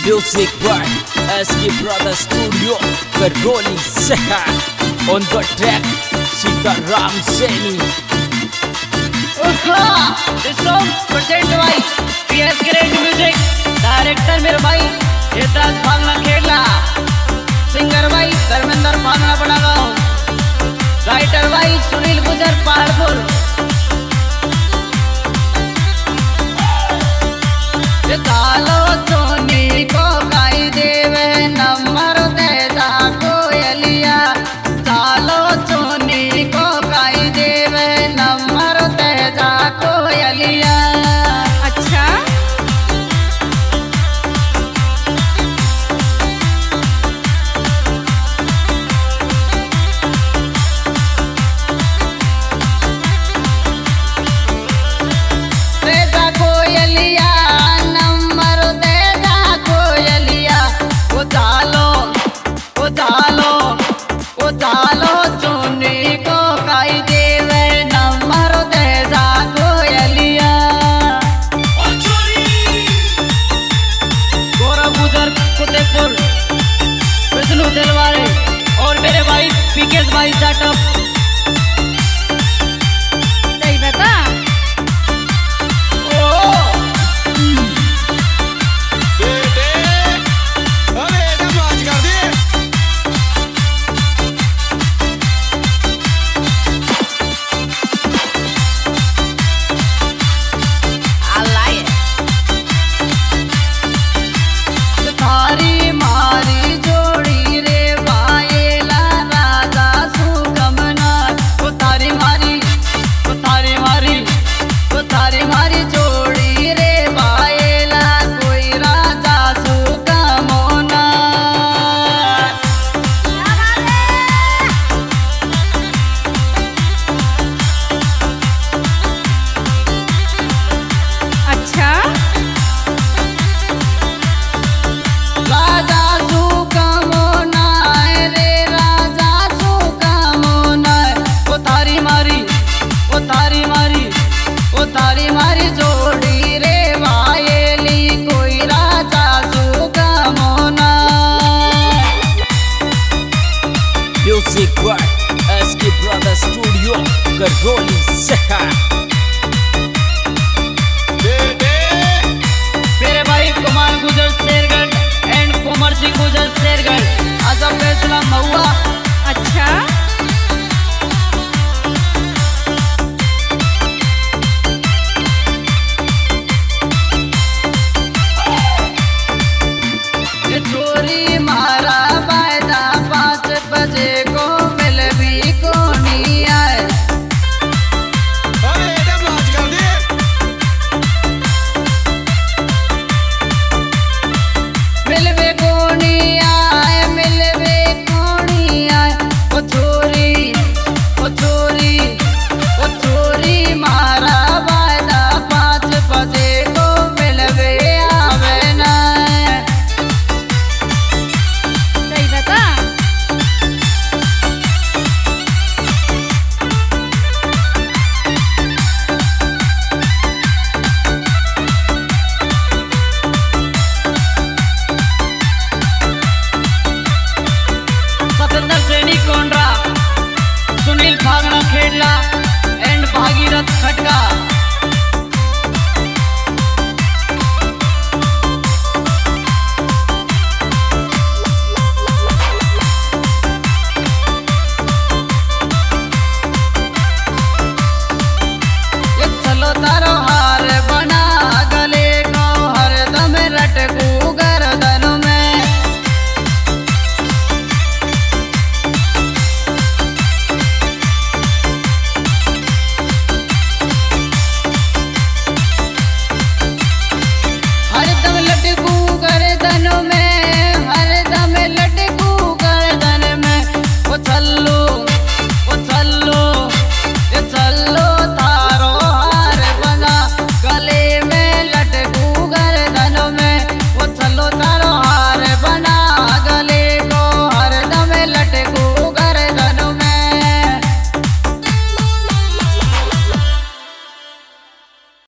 Music by SK Brothers Studio, Karoli Seha. On the track, Sitaram Seni. This song presented by PS Great Music. Director मेरे भाई हेतराज भांगना खेला. Singer भाई धर्मेंद्र भांगना बनागांव. Writer भाई सुनील गुजर पहाड़पुर. ये तालो सोनी को गाई देवे नंबर दे जा कोयलिया. तालो सोनी को गाई देवे नंबर दे जा कोयलिया. अच्छा दे जा कोयलिया नंबर दे जा कोयलिया. ओ तालो सोनी को गाई देवे नंबर दे जा कोयलिया. गौरव गुजर फतेहपुर, विष्णु दिलवारे और मेरे भाई पीकेश भाई जाटव